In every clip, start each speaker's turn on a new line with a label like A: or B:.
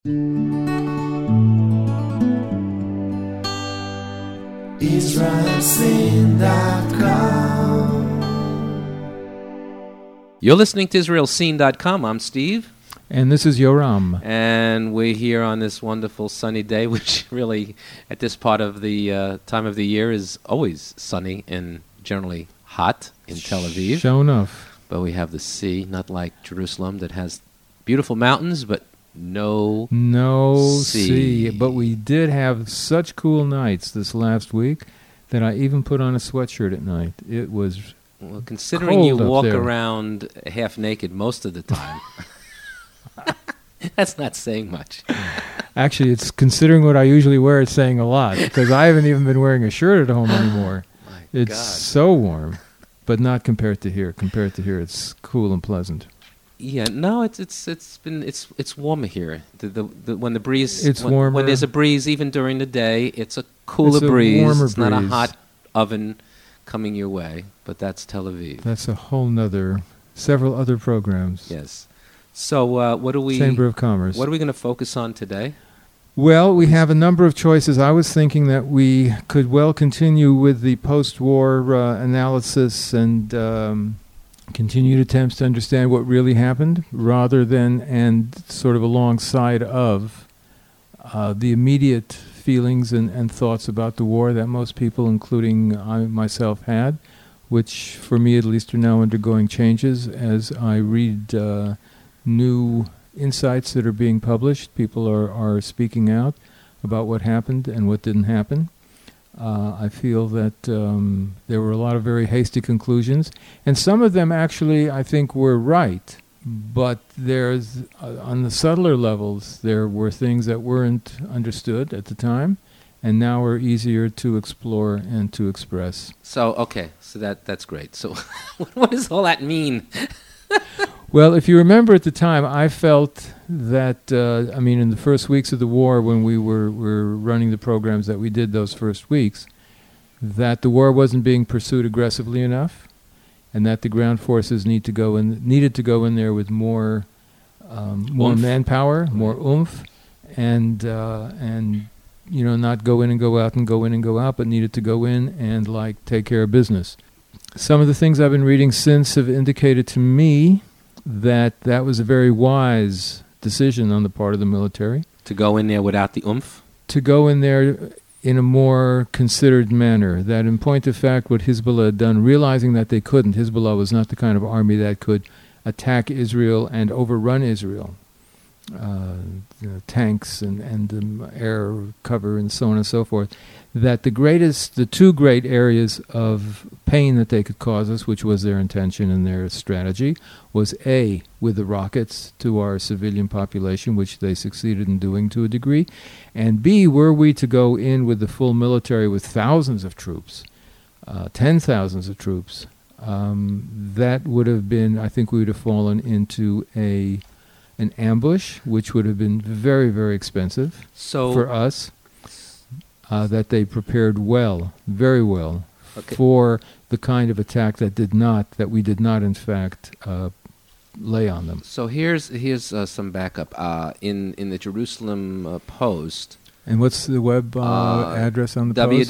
A: IsraelScene.com. You're listening to IsraelScene.com. I'm Steve.
B: And this is Yoram.
A: And we're here on this wonderful sunny day, which really, at this part of the time of the year, is always sunny and generally hot in Tel Aviv.
B: Sure enough.
A: But we have the sea, not like Jerusalem that has beautiful mountains, but no sea.
B: But we did have such cool nights this last week that I even put on a sweatshirt at night. It was
A: well, considering
B: cold
A: you walk
B: there.
A: Around half naked most of the time. That's not saying much.
B: Actually, it's considering what I usually wear, it's saying a lot, because I haven't even been wearing a shirt at home anymore. It's
A: God.
B: So warm, but not compared to here. Compared to here, it's cool and pleasant.
A: Yeah, no, it's warmer here. When the breeze,
B: it's
A: when,
B: warmer.
A: When there's a breeze, even during the day, it's a cooler breeze.
B: Warmer
A: it's not a
B: breeze.
A: hot oven coming your way. But that's Tel Aviv.
B: That's a whole nother, several other programs.
A: Yes. So what do we?
B: Chamber of Commerce.
A: What are we going to focus on today?
B: Well, we have a number of choices. I was thinking that we could well continue with the post-war analysis and continued attempts to understand what really happened, rather than and sort of alongside of the immediate feelings and thoughts about the war that most people, including I myself, had, which for me at least are now undergoing changes as I read new insights that are being published. People are speaking out about what happened and what didn't happen. I feel that there were a lot of very hasty conclusions, and some of them actually I think were right, but there's on the subtler levels there were things that weren't understood at the time and now are easier to explore and to express.
A: So that's great. So what does all that mean?
B: Well, if you remember at the time, I felt that, in the first weeks of the war, when we were running the programs that we did those first weeks, that the war wasn't being pursued aggressively enough, and that the ground forces needed to go in there with more manpower, more oomph, and not go in and go out and go in and go out, but needed to go in and take care of business. Some of the things I've been reading since have indicated to me that was a very wise decision on the part of the military.
A: To go in there without the oomph?
B: To go in there in a more considered manner. That in point of fact, what Hezbollah had done, realizing that they couldn't, Hezbollah was not the kind of army that could attack Israel and overrun Israel. Tanks and air cover and so on and so forth, that the two great areas of pain that they could cause us, which was their intention and their strategy, was A, with the rockets to our civilian population, which they succeeded in doing to a degree, and B, were we to go in with the full military with thousands of troops, 10,000s of troops, that would have been, I think we would have fallen into an ambush, which would have been very, very expensive for us, that they prepared well, very well, for the kind of attack that we did not in fact lay on them.
A: So here's some backup. In the Jerusalem Post.
B: And what's the web address on the Post?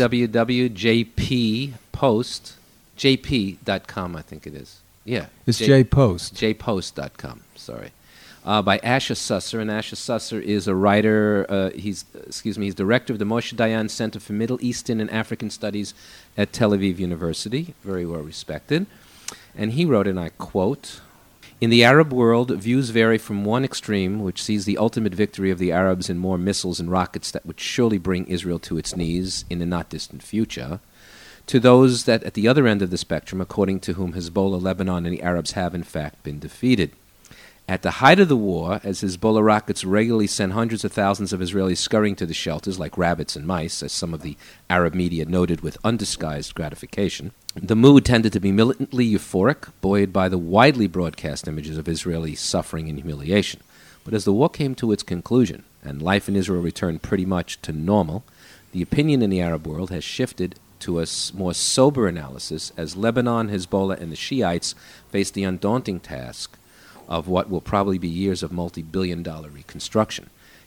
A: www.jp.com, I think it is. Yeah.
B: It's JPost.
A: jpost.com, sorry. By Asher Susser, and Asher Susser is a writer. He's director of the Moshe Dayan Center for Middle Eastern and African Studies at Tel Aviv University, very well respected. And he wrote, and I quote, "In the Arab world, views vary from one extreme, which sees the ultimate victory of the Arabs in more missiles and rockets that would surely bring Israel to its knees in the not-distant future, to those that at the other end of the spectrum, according to whom Hezbollah, Lebanon, and the Arabs have in fact been defeated. At the height of the war, as Hezbollah rockets regularly sent hundreds of thousands of Israelis scurrying to the shelters like rabbits and mice, as some of the Arab media noted with undisguised gratification, the mood tended to be militantly euphoric, buoyed by the widely broadcast images of Israeli suffering and humiliation. But as the war came to its conclusion, and life in Israel returned pretty much to normal, the opinion in the Arab world has shifted to a more sober analysis as Lebanon, Hezbollah, and the Shiites face the undaunting task of what will probably be years of multi-billion-dollar reconstruction.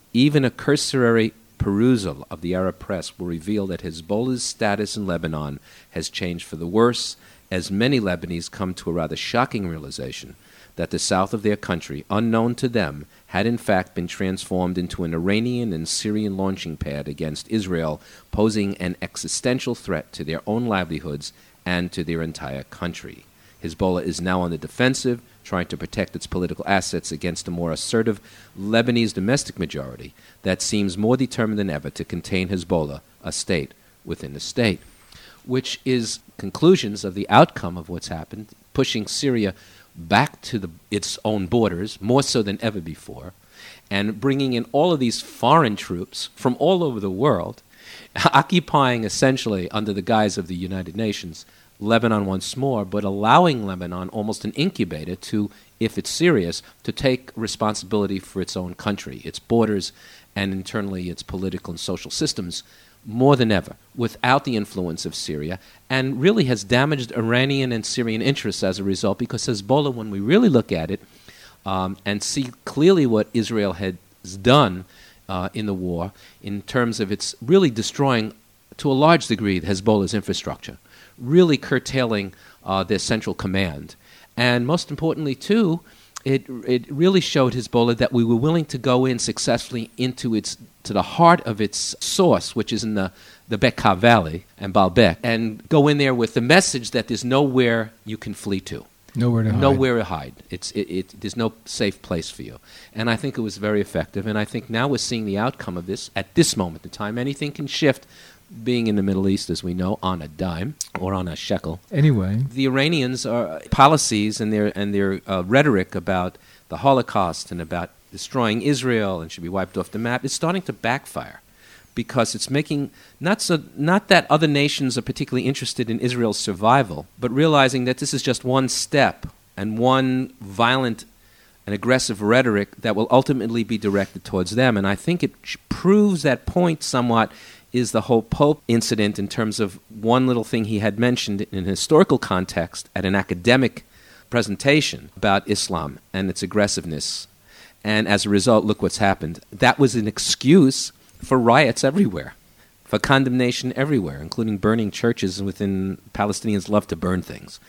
A: Even a cursory perusal of the Arab press will reveal that Hezbollah's status in Lebanon has changed for the worse, as many Lebanese come to a rather shocking realization that the south of their country, unknown to them, had in fact been transformed into an Iranian and Syrian launching pad against Israel, posing an existential threat to their own livelihoods and to their entire country. Hezbollah is now on the defensive, trying to protect its political assets against a more assertive Lebanese domestic majority that seems more determined than ever to contain Hezbollah, a state within a state, which is conclusions of the outcome of what's happened, pushing Syria back to its own borders, more so than ever before, and bringing in all of these foreign troops from all over the world, occupying essentially under the guise of the United Nations Lebanon once more, but allowing Lebanon almost an incubator to, if it's serious, to take responsibility for its own country, its borders, and internally its political and social systems more than ever, without the influence of Syria, and really has damaged Iranian and Syrian interests as a result, because Hezbollah, when we really look at it and see clearly what Israel has done in the war, in terms of its really destroying, to a large degree, Hezbollah's infrastructure, really curtailing their central command. And most importantly, too, it really showed Hezbollah that we were willing to go in successfully to the heart of its source, which is in the Bekaa Valley and Baalbek, and go in there with the message that there's nowhere you can flee to.
B: Nowhere to hide.
A: Nowhere to hide. There's no safe place for you. And I think it was very effective. And I think now we're seeing the outcome of this at this moment in time. Anything can shift, being in the Middle East, as we know, on a dime or on a shekel.
B: Anyway,
A: The Iranians' policies and their rhetoric about the Holocaust and about destroying Israel and should be wiped off the map is starting to backfire, because it's making not that other nations are particularly interested in Israel's survival, but realizing that this is just one step and one violent and aggressive rhetoric that will ultimately be directed towards them. And I think it proves that point somewhat is the whole Pope incident, in terms of one little thing he had mentioned in a historical context at an academic presentation about Islam and its aggressiveness. And as a result, look what's happened. That was an excuse for riots everywhere, for condemnation everywhere, including burning churches. Within Palestinians love to burn things.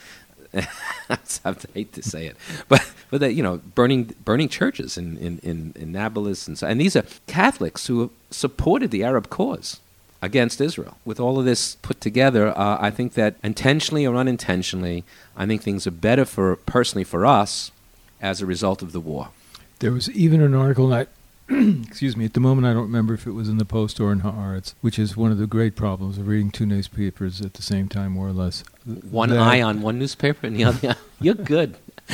A: I hate to say it, but that, burning churches in Nablus and these are Catholics who have supported the Arab cause against Israel. With all of this put together, I think that intentionally or unintentionally, I think things are better personally for us as a result of the war.
B: there was even an article, excuse me, at the moment I don't remember if it was in the Post or in Haaretz, which is one of the great problems of reading two newspapers at the same time, more or less.
A: One eye on one newspaper and the other. You're good.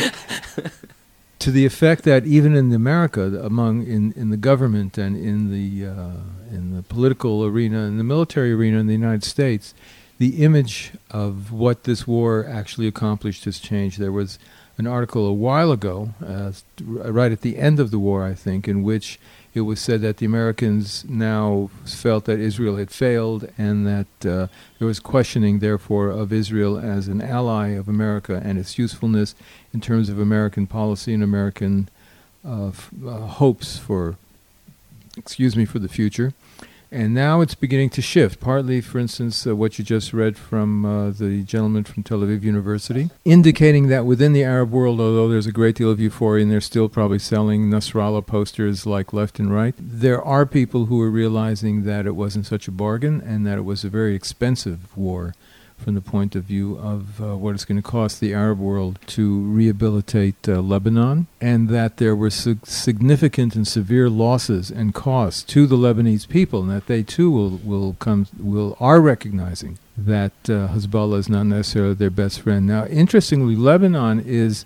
B: To the effect that even in America, in the government and in the political arena, in the military arena in the United States, the image of what this war actually accomplished has changed. There was an article a while ago, right at the end of the war, I think, in which it was said that the Americans now felt that Israel had failed and that there was questioning, therefore, of Israel as an ally of America and its usefulness in terms of American policy and American hopes for the future. And now it's beginning to shift, partly, for instance, what you just read from the gentleman from Tel Aviv University, indicating that within the Arab world, although there's a great deal of euphoria and they're still probably selling Nasrallah posters like left and right, there are people who are realizing that it wasn't such a bargain and that it was a very expensive war from the point of view of what it's going to cost the Arab world to rehabilitate Lebanon, and that there were significant and severe losses and costs to the Lebanese people, and that they too are recognizing that Hezbollah is not necessarily their best friend. Now, interestingly, Lebanon is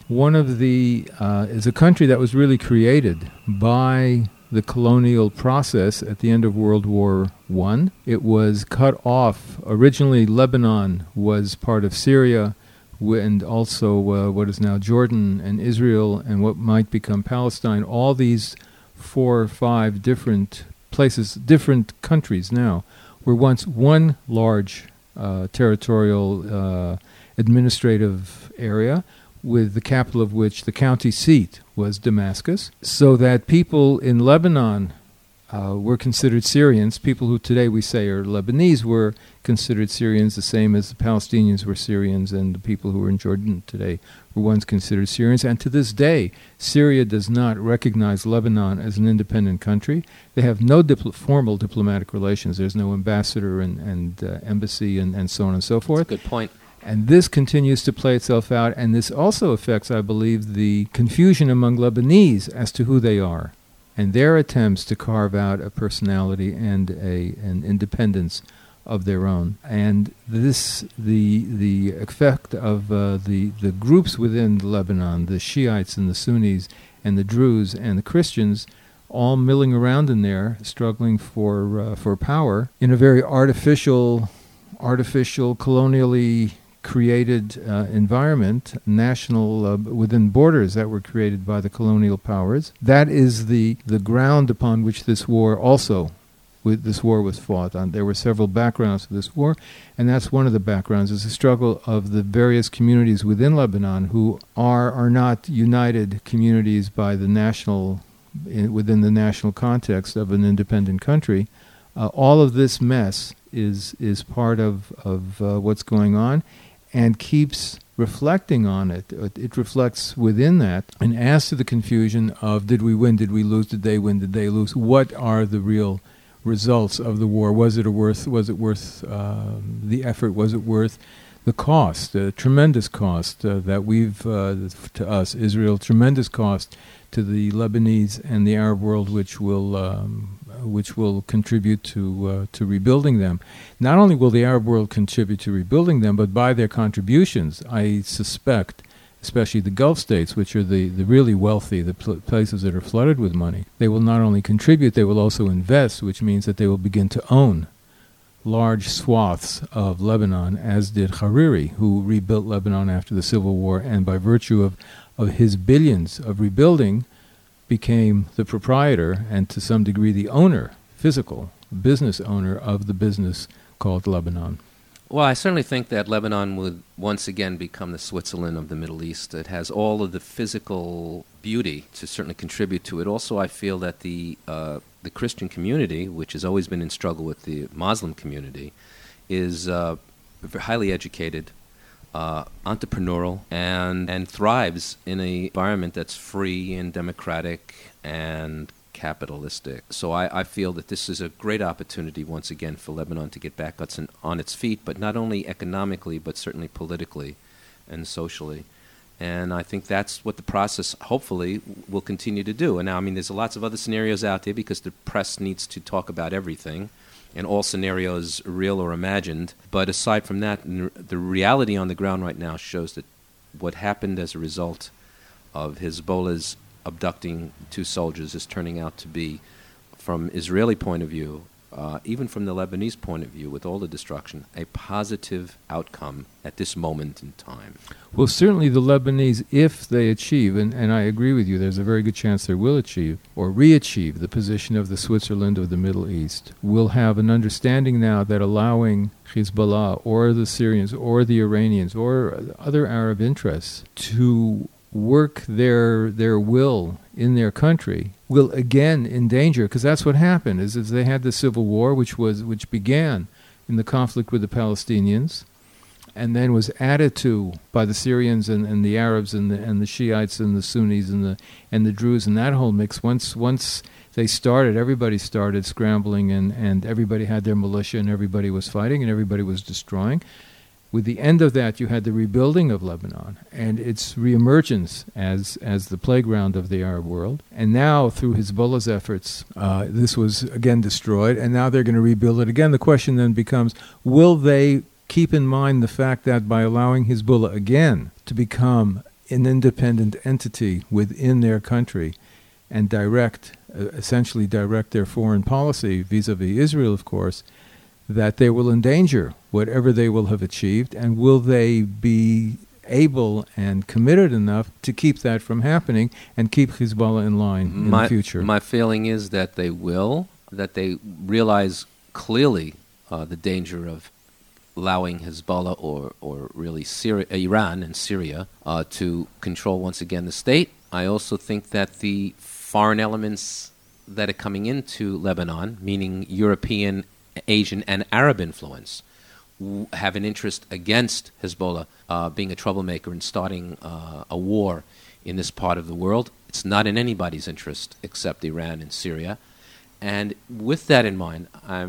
B: is a country that was really created by the colonial process at the end of World War I. It was cut off. Originally, Lebanon was part of Syria and also what is now Jordan and Israel and what might become Palestine. All these 4 or 5 different places, different countries now, were once one large territorial administrative area, with the capital of which, the county seat, was Damascus, so that people in Lebanon were considered Syrians. People who today we say are Lebanese were considered Syrians, the same as the Palestinians were Syrians, and the people who were in Jordan today were once considered Syrians. And to this day, Syria does not recognize Lebanon as an independent country. They have no formal diplomatic relations. There's no ambassador and embassy and so on and so forth.
A: That's a good point.
B: And this continues to play itself out, and this also affects, I believe, the confusion among Lebanese as to who they are, and their attempts to carve out a personality and an independence of their own. And this, the effect of the groups within Lebanon, the Shiites and the Sunnis and the Druze and the Christians, all milling around in there, struggling for power in a very artificial, colonially created environment, national within borders that were created by the colonial powers. That is the ground upon which this war was fought on. There were several backgrounds to this war, and that's one of the backgrounds, is the struggle of the various communities within Lebanon who are not united communities by the within the national context of an independent country. All of this mess is part of what's going on, and keeps reflecting on it. It reflects within that and adds to the confusion of did we win, did we lose, did they win, did they lose? What are the real results of the war? Was it worth the effort? Was it worth the cost, the tremendous cost that we've, to us, Israel, tremendous cost to the Lebanese and the Arab world, which will contribute to rebuilding them. Not only will the Arab world contribute to rebuilding them, but by their contributions, I suspect, especially the Gulf states, which are the really wealthy, the places that are flooded with money, they will not only contribute, they will also invest, which means that they will begin to own large swaths of Lebanon, as did Hariri, who rebuilt Lebanon after the Civil War, and by virtue of his billions of rebuilding, became the proprietor and to some degree the owner, physical business owner of the business called Lebanon.
A: Well, I certainly think that Lebanon would once again become the Switzerland of the Middle East. It has all of the physical beauty to certainly contribute to it. Also, I feel that the Christian community, which has always been in struggle with the Muslim community, is highly educated, entrepreneurial, and thrives in an environment that's free and democratic and capitalistic. So I feel that this is a great opportunity once again for Lebanon to get back on its feet, but not only economically, but certainly politically and socially. And I think that's what the process, hopefully, will continue to do. And now, I mean, there's lots of other scenarios out there because the press needs to talk about everything, and all scenarios, real or imagined. But aside from that, the reality on the ground right now shows that what happened as a result of Hezbollah's abducting 2 soldiers is turning out to be, from Israeli point of view, even from the Lebanese point of view, with all the destruction, a positive outcome at this moment in time.
B: Well, certainly the Lebanese, if they achieve, and I agree with you, there's a very good chance they will achieve, or re-achieve the position of the Switzerland of the Middle East, will have an understanding now that allowing Hezbollah or the Syrians or the Iranians or other Arab interests to work their will in their country will again endanger, because that's what happened, is they had the civil war, which began in the conflict with the Palestinians, and then was added to by the Syrians and the Arabs and the Shiites and the Sunnis and the Druze and that whole mix. Once they started, everybody started scrambling, and everybody had their militia, and everybody was fighting, and everybody was destroying. With the end of that, you had the rebuilding of Lebanon and its reemergence as the playground of the Arab world. And now, through Hezbollah's efforts, this was again destroyed, and now they're going to rebuild it again. The question then becomes, will they keep in mind the fact that by allowing Hezbollah again to become an independent entity within their country and essentially direct their foreign policy vis-a-vis Israel, of course, that they will endanger whatever they will have achieved, and will they be able and committed enough to keep that from happening and keep Hezbollah in line in the future? My
A: feeling is that they will, that they realize clearly the danger of allowing Hezbollah or really Iran and Syria to control once again the state. I also think that the foreign elements that are coming into Lebanon, meaning European, Asian, and Arab influence, have an interest against Hezbollah being a troublemaker and starting a war in this part of the world. It's not in anybody's interest except Iran and Syria. And with that in mind,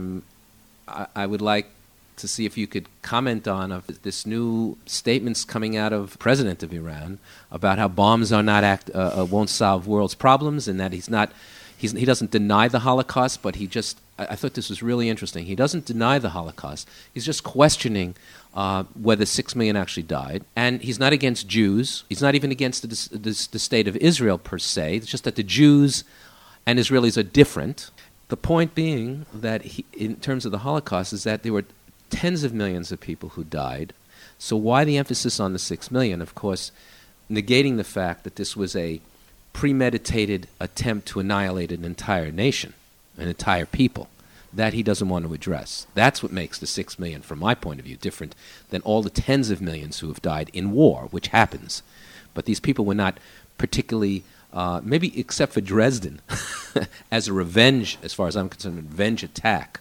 A: I would like to see if you could comment on this new statements coming out of the president of Iran about how bombs are not won't solve world's problems, and that he doesn't deny the Holocaust, but I thought this was really interesting. He doesn't deny the Holocaust. He's just questioning whether 6 million actually died. And he's not against Jews. He's not even against the state of Israel per se. It's just that the Jews and Israelis are different. The point being that in terms of the Holocaust is that there were tens of millions of people who died. So why the emphasis on the 6 million? Of course, negating the fact that this was a premeditated attempt to annihilate an entire nation, an entire people, that he doesn't want to address. That's what makes the 6 million, from my point of view, different than all the tens of millions who have died in war, which happens. But these people were not particularly, maybe except for Dresden, as a revenge, as far as I'm concerned, a revenge attack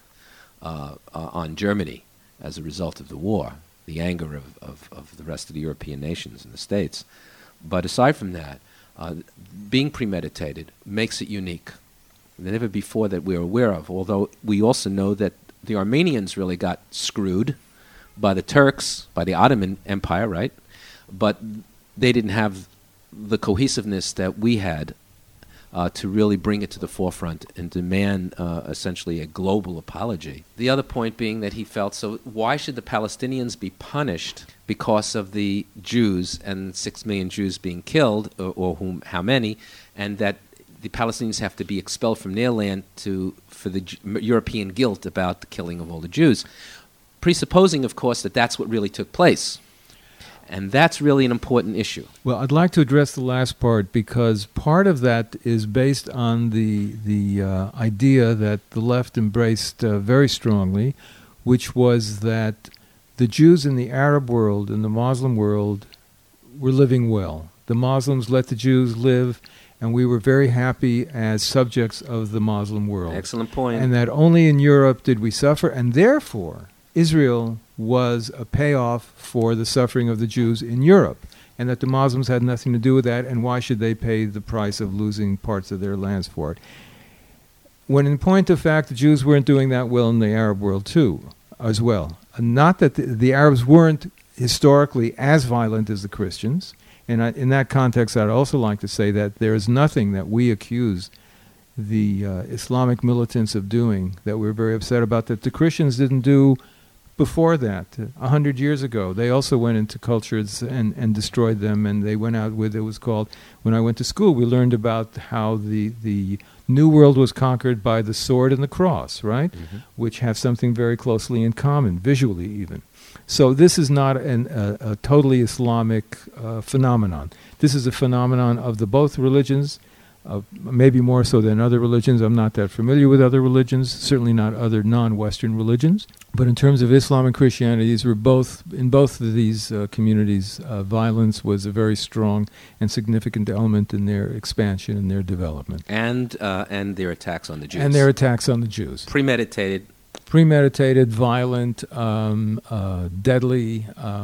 A: on Germany as a result of the war, the anger of the rest of the European nations and the States. But aside from that, being premeditated makes it unique. Never before that we're aware of, although we also know that the Armenians really got screwed by the Turks, by the Ottoman Empire, right? But they didn't have the cohesiveness that we had to really bring it to the forefront and demand essentially a global apology. The other point being that he felt, so why should the Palestinians be punished because of the Jews and 6 million Jews being killed, or how many, and that the Palestinians have to be expelled from their land for the European guilt about the killing of all the Jews, presupposing, of course, that that's what really took place. And that's really an important issue.
B: Well, I'd like to address the last part, because part of that is based on the idea that the left embraced very strongly, which was that the Jews in the Arab world and the Muslim world were living well. The Muslims let the Jews live, and we were very happy as subjects of the Muslim world.
A: Excellent point.
B: And that only in Europe did we suffer, and therefore Israel was a payoff for the suffering of the Jews in Europe, and that the Muslims had nothing to do with that, and why should they pay the price of losing parts of their lands for it? When in point of fact, the Jews weren't doing that well in the Arab world too, as well. Not that the Arabs weren't historically as violent as the Christians, and in that context I'd also like to say that there is nothing that we accuse the Islamic militants of doing that we're very upset about that the Christians didn't do before that. 100 years ago, they also went into cultures and destroyed them, and they went out with, it was called, when I went to school, we learned about how the New World was conquered by the sword and the cross, right? Mm-hmm. Which have something very closely in common, visually even. So this is not a totally Islamic phenomenon. This is a phenomenon of the both religions, maybe more so than other religions. I'm not that familiar with other religions, certainly not other non-Western religions. But in terms of Islam and Christianity, these were in both of these communities, violence was a very strong and significant element in their expansion and their development.
A: And their attacks on the Jews.
B: And their attacks on the Jews.
A: Premeditated,
B: violent, deadly,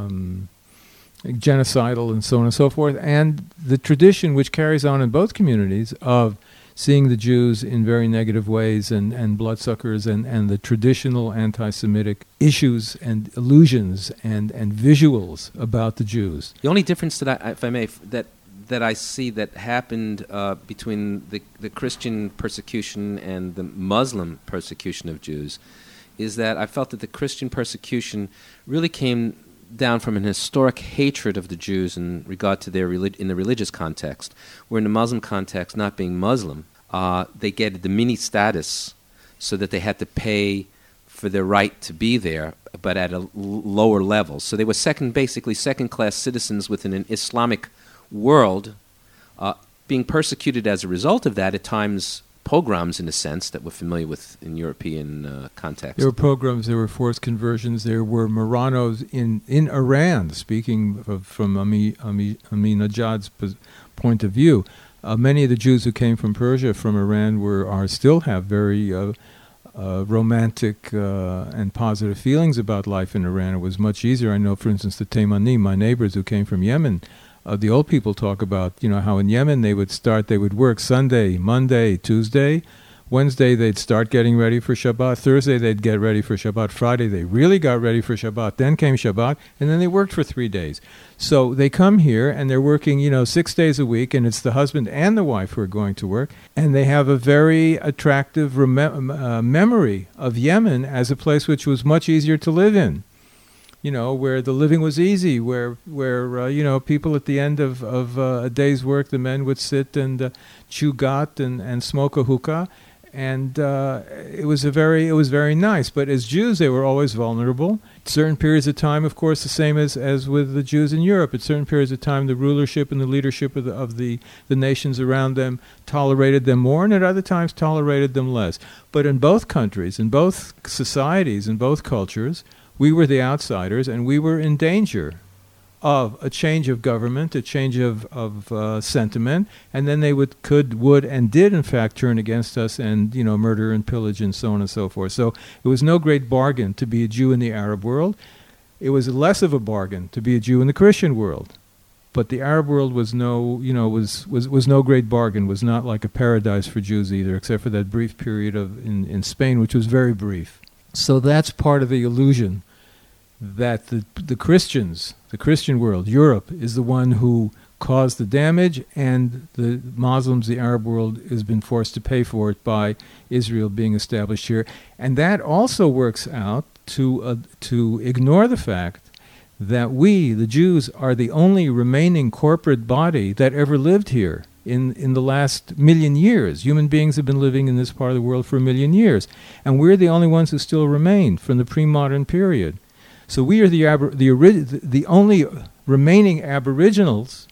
B: genocidal, and so on and so forth. And the tradition which carries on in both communities of seeing the Jews in very negative ways and bloodsuckers and the traditional anti-Semitic issues and illusions and visuals about the Jews.
A: The only difference that if I may, that I see that happened between the Christian persecution and the Muslim persecution of Jews is that I felt that the Christian persecution really came down from an historic hatred of the Jews in regard to their in the religious context, where in the Muslim context, not being Muslim, they get the mini status so that they had to pay for their right to be there, but at a lower level. So they were basically second-class citizens within an Islamic world, being persecuted as a result of that, at times pogroms in a sense that we're familiar with in European context.
B: There were pogroms, there were forced conversions, there were Marranos in Iran, speaking from Ahmadinejad's point of view. Many of the Jews who came from Persia, from Iran, still have very romantic and positive feelings about life in Iran. It was much easier. I know, for instance, the Taymanim, my neighbors who came from Yemen, the old people talk about, how in Yemen they would work Sunday, Monday, Tuesday. Wednesday they'd start getting ready for Shabbat. Thursday they'd get ready for Shabbat. Friday they really got ready for Shabbat. Then came Shabbat, and then they worked for 3 days. So they come here and they're working, 6 days a week, and it's the husband and the wife who are going to work. And they have a very attractive memory of Yemen as a place which was much easier to live in. Where the living was easy, where people at the end of a day's work, the men would sit and chew ghat and smoke a hookah. And it was very nice. But as Jews, they were always vulnerable. At certain periods of time, of course, the same as with the Jews in Europe. At certain periods of time, the rulership and the leadership of the nations around them tolerated them more, and at other times tolerated them less. But in both countries, in both societies, in both cultures, we were the outsiders, and we were in danger of a change of government, a change of sentiment, and then they would, and did, in fact, turn against us and, murder and pillage and so on and so forth. So it was no great bargain to be a Jew in the Arab world. It was less of a bargain to be a Jew in the Christian world. But the Arab world was no great bargain, was not like a paradise for Jews either, except for that brief period in Spain, which was very brief. So that's part of the illusion that the Christians, the Christian world, Europe, is the one who caused the damage, and the Muslims, the Arab world, has been forced to pay for it by Israel being established here. And that also works out to ignore the fact that we, the Jews, are the only remaining corporate body that ever lived here in the last 1,000,000 years. Human beings have been living in this part of the world for 1,000,000 years. And we're the only ones who still remain from the pre-modern period. So we are the only remaining aboriginals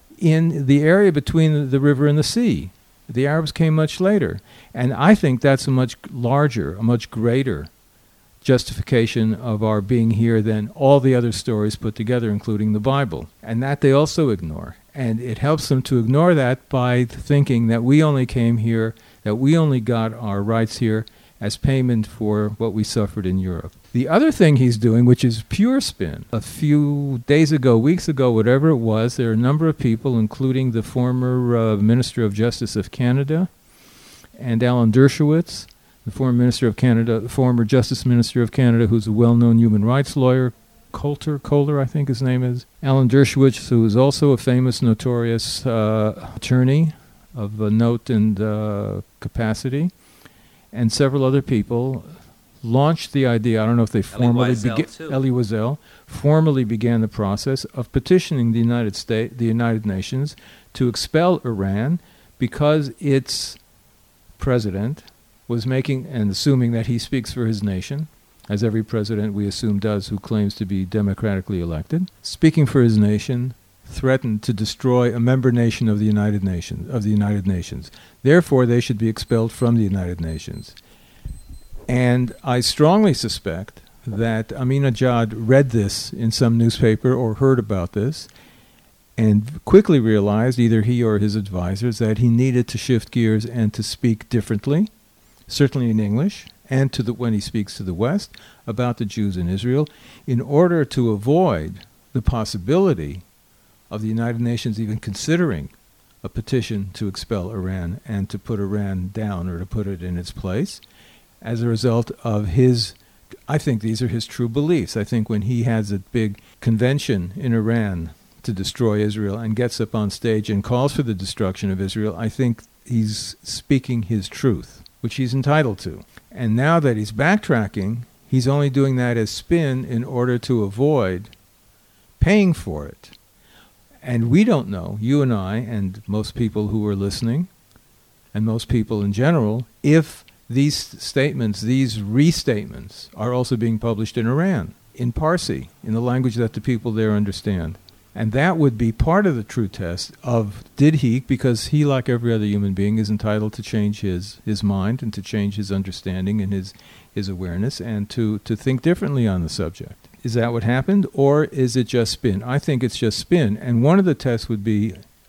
B: in the area between the river and the sea. The Arabs came much later. And I think that's a much larger, a much greater justification of our being here than all the other stories put together, including the Bible. And that they also ignore. And it helps them to ignore that by thinking that we only came here, that we only got our rights here as payment for what we suffered in Europe. The other thing he's doing, which is pure spin, a few days ago, weeks ago, whatever it was, there are a number of people, including the former Minister of Justice of Canada and Alan Dershowitz, the former Minister of Canada, the former Justice Minister of Canada, who's a well-known human rights lawyer, Kohler, I think his name is. Alan Dershowitz, who is also a famous, notorious attorney of note and capacity, and several other people launched the idea. I don't know if they formally Elie Wiesel formally began the process of petitioning the United Nations to expel Iran because its president was making, and assuming that he speaks for his nation, as every president we assume does who claims to be democratically elected, speaking for his nation, threatened to destroy a member nation of the United Nations. Therefore, they should be expelled from the United Nations. And I strongly suspect that Ahmadinejad read this in some newspaper or heard about this and quickly realized, either he or his advisors, that he needed to shift gears and to speak differently, certainly in English, and when he speaks to the West, about the Jews in Israel, in order to avoid the possibility of the United Nations even considering a petition to expel Iran and to put Iran down or to put it in its place as a result of I think these are his true beliefs. I think when he has a big convention in Iran to destroy Israel and gets up on stage and calls for the destruction of Israel, I think he's speaking his truth, which he's entitled to. And now that he's backtracking, he's only doing that as spin in order to avoid paying for it. And we don't know, you and I, and most people who are listening, and most people in general, if these statements, these restatements, are also being published in Iran, in Parsi, in the language that the people there understand. And that would be part of the true test of, did he, because he, like every other human being, is entitled to change his mind and to change his understanding and his awareness and to think differently on the subject. Is that what happened, or is it just spin? I think it's just spin. And one of the tests would be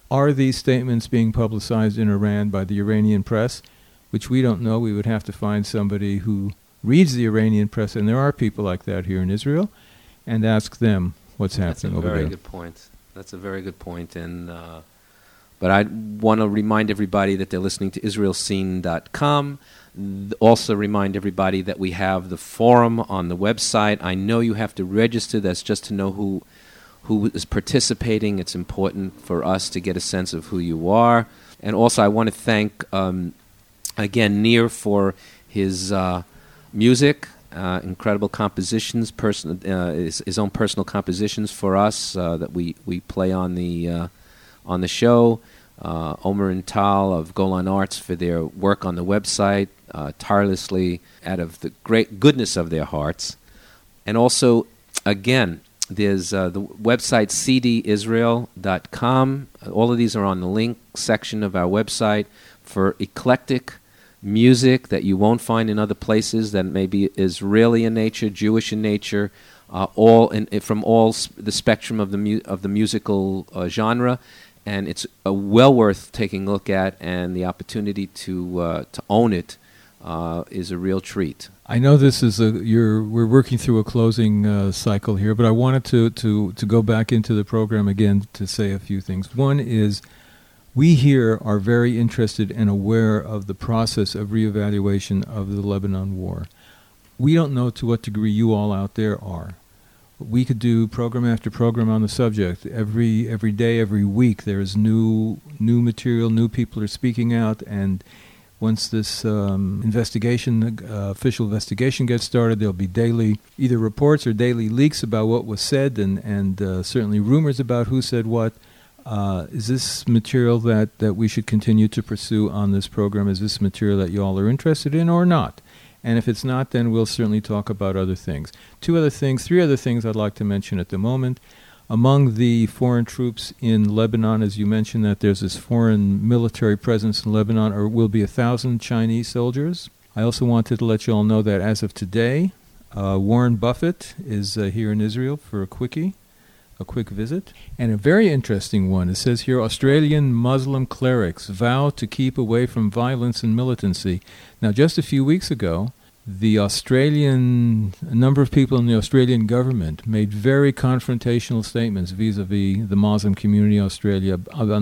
B: Are these statements being publicized in Iran by the Iranian press, which we don't know? We would have to find somebody who reads the Iranian press, and there are people like that here in Israel, and ask them what's happening over there.
A: That's a very good point. That's a very good point. And but I want to remind everybody that they're listening to IsraelScene.com. Also remind everybody that we have the forum on the website. I know you have to register. That's just to know who is participating. It's important for us to get a sense of who you are. And also I want to thank, again, Nir for his music, incredible compositions, his own personal compositions for us that we play on the show. Omer and Tal of Golan Arts for their work on the website, tirelessly out of the great goodness of their hearts. And also, again, there's the website cdisrael.com. All of these are on the link section of our website for eclectic music that you won't find in other places, that may be Israeli in nature, Jewish in nature, from all the spectrum of the musical genre. And it's well worth taking a look at, and the opportunity to own it is a real treat. I know this is we're working through a closing cycle here, but I wanted to go back into the program again to say a few things. One is, we here are very interested and aware of the process of reevaluation of the Lebanon war. We don't know to what degree you all out there are. We could do program after program on the subject. Every day, every week, there is new material, new people are speaking out, and once this official investigation gets started, there'll be daily either reports or daily leaks about what was said, and certainly rumors about who said what. Is this material that we should continue to pursue on this program? Is this material that you all are interested in or not? And if it's not, then we'll certainly talk about other things. Three other things I'd like to mention at the moment. Among the foreign troops in Lebanon, as you mentioned, that there's this foreign military presence in Lebanon, will be 1,000 Chinese soldiers. I also wanted to let you all know that as of today, Warren Buffett is here in Israel for a quick visit. And a very interesting one. It says here, Australian Muslim clerics vow to keep away from violence and militancy. Now, just a few weeks ago, a number of people in the Australian government made very confrontational statements vis-a-vis the Muslim community in Australia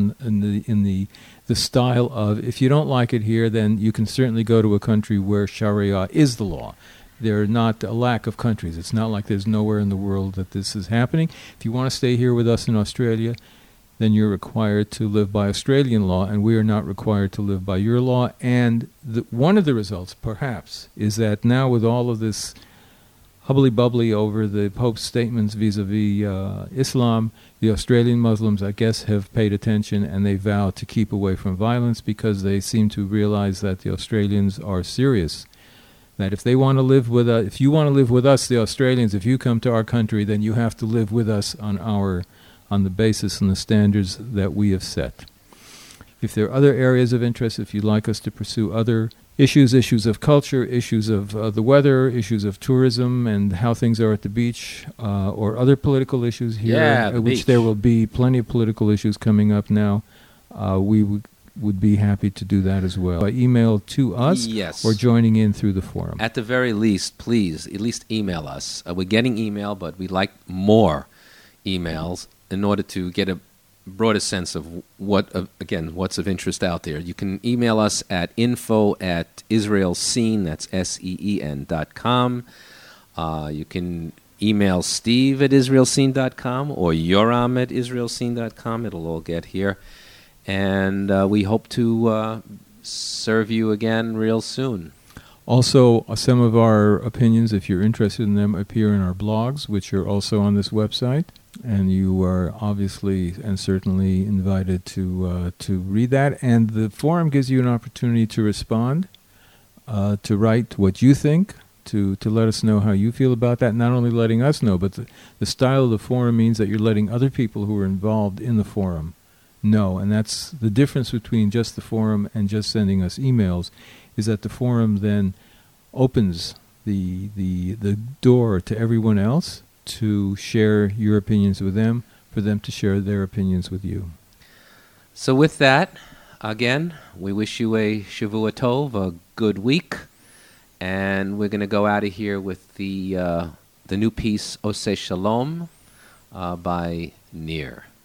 A: in the style of, if you don't like it here, then you can certainly go to a country where Sharia is the law. There are not a lack of countries. It's not like there's nowhere in the world that this is happening. If you want to stay here with us in Australia, then you're required to live by Australian law, and we are not required to live by your law. And one of the results, perhaps, is that now with all of this hubbly-bubbly over the Pope's statements vis-a-vis Islam, the Australian Muslims, I guess, have paid attention, and they vow to keep away from violence because they seem to realize that the Australians are serious. That if you want to live with us, the Australians, if you come to our country, then you have to live with us on the basis and the standards that we have set. If there are other areas of interest, if you'd like us to pursue other issues of culture, issues of the weather, issues of tourism and how things are at the beach, or other political issues here, which there will be plenty of political issues coming up now, we would be happy to do that as well. By email to us, or joining in through the forum. At the very least, please, at least email us. We're getting email, but we'd like more emails in order to get a broader sense of what's of interest out there. You can email us at info@IsraelScene, that's SEEN.com. You can email Steve at IsraelScene.com or Yoram@IsraelScene.com. It'll all get here. And we hope to serve you again real soon. Also, some of our opinions, if you're interested in them, appear in our blogs, which are also on this website. And you are obviously and certainly invited to read that. And the forum gives you an opportunity to respond, to write what you think, to let us know how you feel about that. Not only letting us know, but the style of the forum means that you're letting other people who are involved in the forum know. And that's the difference between just the forum and just sending us emails, is that the forum then opens the door to everyone else to share your opinions with them, for them to share their opinions with you. So with that, again, we wish you a Shavua Tov, a good week, and we're going to go out of here with the new piece, Oseh Shalom, by Nir.